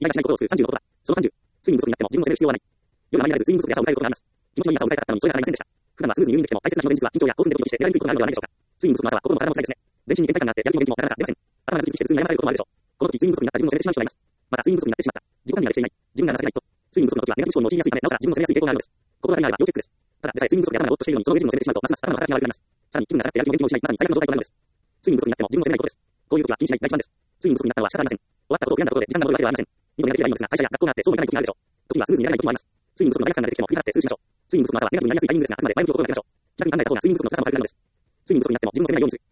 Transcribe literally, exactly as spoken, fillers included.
意外としないことをするさんじゅうのことだ。そのさんじゅう、睡眠不足になっても自分を責める必要はない。夜が間に合わず睡眠不足で朝を迎えることがあります。気持ちのいい朝を迎えたかったのにそれが叶いませんでした。普段はスムーズに入眠できても大切な日の前日は緊張や興奮でドキドキして寝られにくいことがあるのではないでしょうか。睡眠不足の朝は心も体も辛いですね。全身に倦怠感があってやる気も元気もなかなか出ません。頭がズキズキして頭痛に悩まされることもあるでしょう。この時睡眠不足になった自分を責めてしまう人がいます。また睡眠不足になってしまった。自己管理ができていない。自分がなせないと。睡眠不足の時はネガティブ思考に陥りやすいため、なおさら自分を責めやすい傾向があるのです。心がけがあれば要チェックです。ただでさえ睡眠不足で頭がぼーっとしているのに、その上自分を責めてしまうと、ますます頭の働きが悪くなります。さらに気分が下がってやる気も元気も失い、まさに最悪の状態となるのです。睡眠不足になっても自分を責めないことです。こういう時は気にしない大事なんです。睡眠不足になったのは仕方ありません。終わったことを悔やんだことで時間が戻るわけではありません。二度寝ができればいいのですが、会社や学校があってそうもいかない時があるでしょう。時にはスムーズにならない時もあります。睡眠不足の罪悪感が出てきても振り払って数しましょう。睡眠不足の朝はネガティブになりやすいタイミングですが、あくまで前向きを心がけましょう。逆に考えた方が睡眠不足の朝も悪くなるのです。睡眠不足になっても自分を責めないようにする。